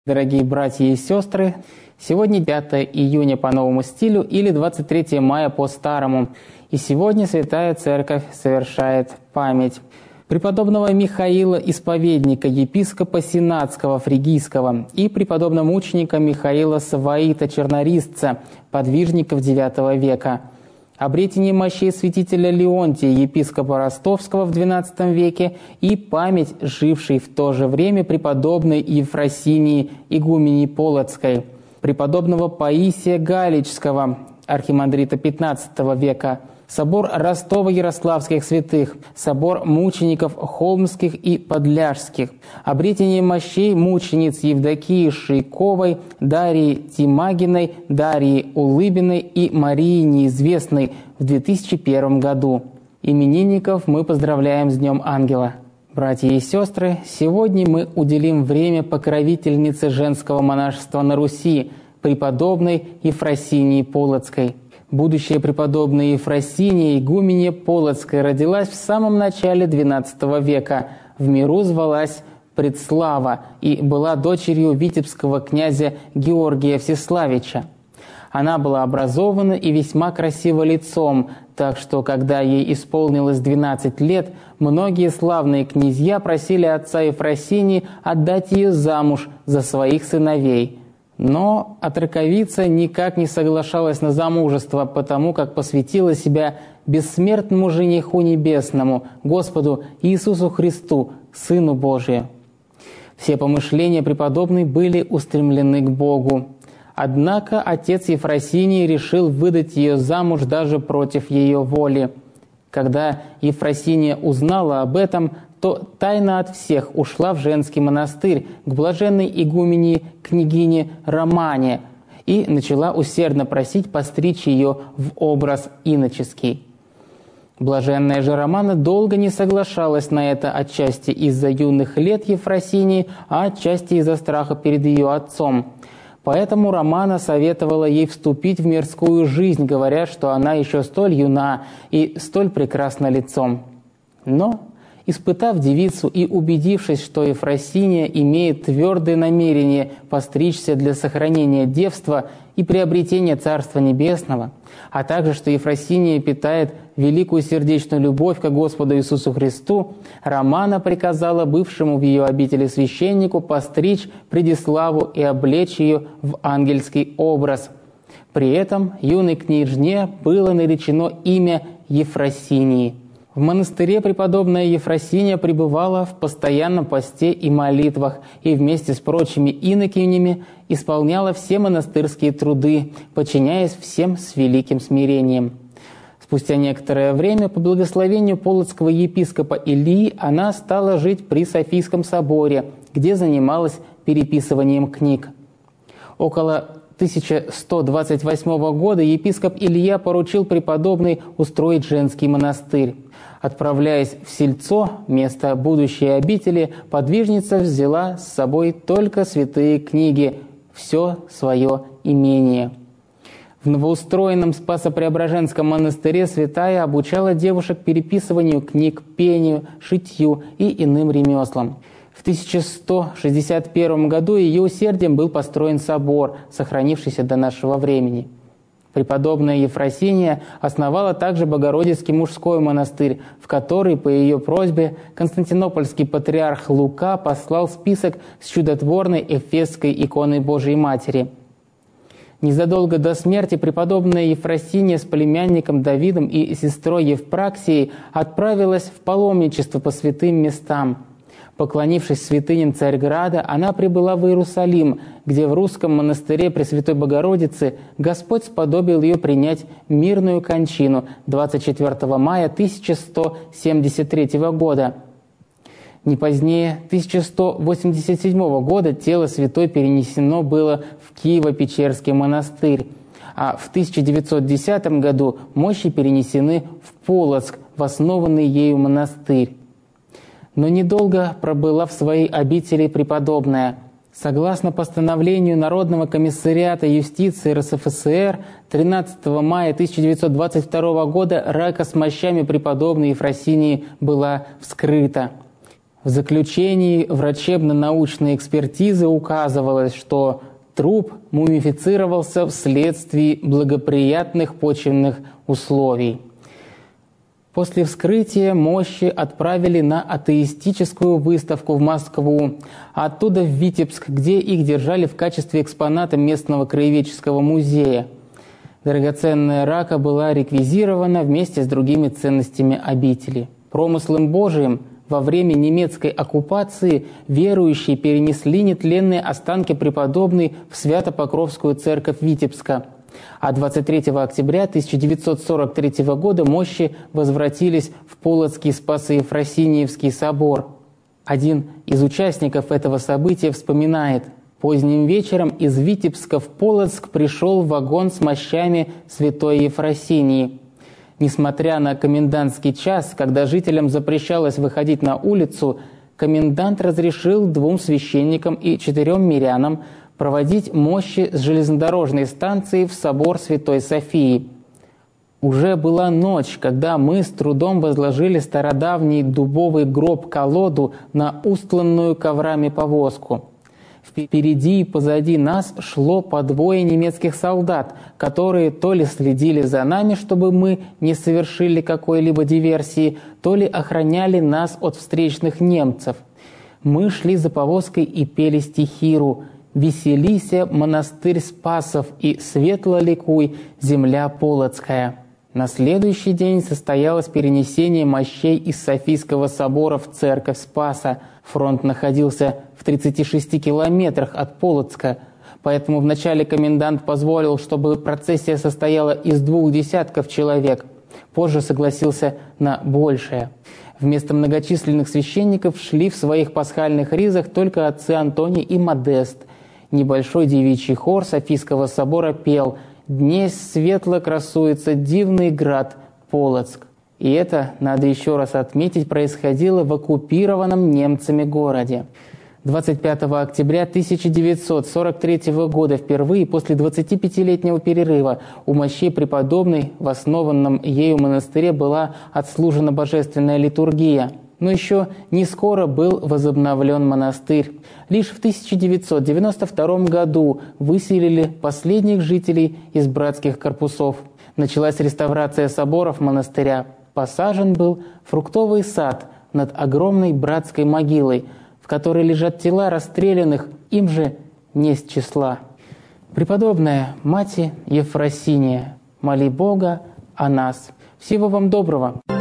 Дорогие братья и сестры, сегодня 5 июня по новому стилю или 23 мая по старому. И сегодня Святая Церковь совершает память преподобного Михаила Исповедника, епископа Сенатского Фригийского, и преподобного мученика Михаила Саваита Чернорисца, подвижников IX века. Обретение мощей святителя Леонтия, епископа Ростовского в XII веке, и память жившей в то же время преподобной Ефросинии, игумении Полоцкой, преподобного Паисия Галичского, архимандрита XV века, собор Ростово-Ярославских святых, собор мучеников Холмских и Подляжских, обретение мощей мучениц Евдокии Шейковой, Дарьи Тимагиной, Дарьи Улыбиной и Марии Неизвестной в 2001 году. Именинников мы поздравляем с Днем Ангела. Братья и сестры, сегодня мы уделим время покровительнице женского монашества на Руси, преподобной Ефросинии Полоцкой. Будущая преподобная Ефросиния, игуменья Полоцкая, родилась в самом начале XII века. В миру звалась Предслава и была дочерью витебского князя Георгия Всеславича. Она была образована и весьма красива лицом, так что, когда ей исполнилось 12 лет, многие славные князья просили отца Ефросинии отдать ее замуж за своих сыновей. Но отроковица никак не соглашалась на замужество, потому как посвятила себя бессмертному жениху небесному, Господу Иисусу Христу, Сыну Божию. Все помышления преподобной были устремлены к Богу. Однако отец Ефросинии решил выдать ее замуж даже против ее воли. Когда Ефросиния узнала об этом, то тайно от всех ушла в женский монастырь к блаженной игумении княгине Романе и начала усердно просить постричь ее в образ иноческий. Блаженная же Романа долго не соглашалась на это, отчасти из-за юных лет Ефросинии, а отчасти из-за страха перед ее отцом. Поэтому Романа советовала ей вступить в мирскую жизнь, говоря, что она еще столь юна и столь прекрасна лицом. Но, испытав девицу и убедившись, что Ефросиния имеет твердое намерение постричься для сохранения девства и приобретения Царства Небесного, а также, что Ефросиния питает великую сердечную любовь к Господу Иисусу Христу, Романа приказала бывшему в ее обители священнику постричь Предиславу и облечь ее в ангельский образ. При этом юной княжне было наречено имя Ефросинии. В монастыре преподобная Ефросиния пребывала в постоянном посте и молитвах и вместе с прочими инокинями исполняла все монастырские труды, подчиняясь всем с великим смирением. Спустя некоторое время, по благословению полоцкого епископа Илии, она стала жить при Софийском соборе, где занималась переписыванием книг. Около 1128 года епископ Илья поручил преподобной устроить женский монастырь. Отправляясь в Сельцо, место будущей обители, подвижница взяла с собой только святые книги, все свое имение. В новоустроенном Спасо-Преображенском монастыре святая обучала девушек переписыванию книг, пению, шитью и иным ремеслам. В 1161 году ее усердием был построен собор, сохранившийся до нашего времени. Преподобная Ефросиния основала также Богородицкий мужской монастырь, в который по ее просьбе константинопольский патриарх Лука послал список с чудотворной эфесской иконой Божией Матери. Незадолго до смерти преподобная Ефросиния с племянником Давидом и сестрой Евпраксией отправилась в паломничество по святым местам. Поклонившись святыням Царьграда, она прибыла в Иерусалим, где в русском монастыре Пресвятой Богородицы Господь сподобил ее принять мирную кончину 24 мая 1173 года. Не позднее 1187 года тело святой перенесено было в Киево-Печерский монастырь, а в 1910 году мощи перенесены в Полоцк, в основанный ею монастырь. Но недолго пробыла в своей обители преподобная. Согласно постановлению Народного комиссариата юстиции РСФСР 13 мая 1922 года рака с мощами преподобной Ефросинии была вскрыта. В заключении врачебно-научной экспертизы указывалось, что труп мумифицировался вследствие благоприятных почвенных условий. После вскрытия мощи отправили на атеистическую выставку в Москву, а оттуда в Витебск, где их держали в качестве экспоната местного краеведческого музея. Драгоценная рака была реквизирована вместе с другими ценностями обители. Промыслом Божиим во время немецкой оккупации верующие перенесли нетленные останки преподобной в Свято-Покровскую церковь Витебска. А 23 октября 1943 года мощи возвратились в Полоцкий Спасо-Ефросиниевский собор. Один из участников этого события вспоминает: «Поздним вечером из Витебска в Полоцк пришел вагон с мощами святой Ефросинии. Несмотря на комендантский час, когда жителям запрещалось выходить на улицу, комендант разрешил 2 священникам и 4 мирянам проводить мощи с железнодорожной станции в собор Святой Софии. Уже была ночь, когда мы с трудом возложили стародавний дубовый гроб-колоду на устланную коврами повозку. Впереди и позади нас шло по 2 немецких солдат, которые то ли следили за нами, чтобы мы не совершили какой-либо диверсии, то ли охраняли нас от встречных немцев. Мы шли за повозкой и пели стихиру: «Веселися, монастырь Спасов, и светло ликуй, земля Полоцкая». На следующий день состоялось перенесение мощей из Софийского собора в церковь Спаса. Фронт находился в 36 километрах от Полоцка, поэтому вначале комендант позволил, чтобы процессия состояла из 2 десятков человек. Позже согласился на большее. Вместо многочисленных священников шли в своих пасхальных ризах только отцы Антоний и Модест. Небольшой девичий хор Софийского собора пел: «Днесь светло красуется дивный град Полоцк». И это, надо еще раз отметить, происходило в оккупированном немцами городе. 25 октября 1943 года впервые после 25-летнего перерыва у мощей преподобной в основанном ею монастыре была отслужена божественная литургия. Но еще не скоро был возобновлен монастырь. Лишь в 1992 году выселили последних жителей из братских корпусов. Началась реставрация соборов монастыря. Посажен был фруктовый сад над огромной братской могилой, в которой лежат тела расстрелянных им же несть числа. Преподобная Мати Ефросиния, моли Бога о нас. Всего вам доброго!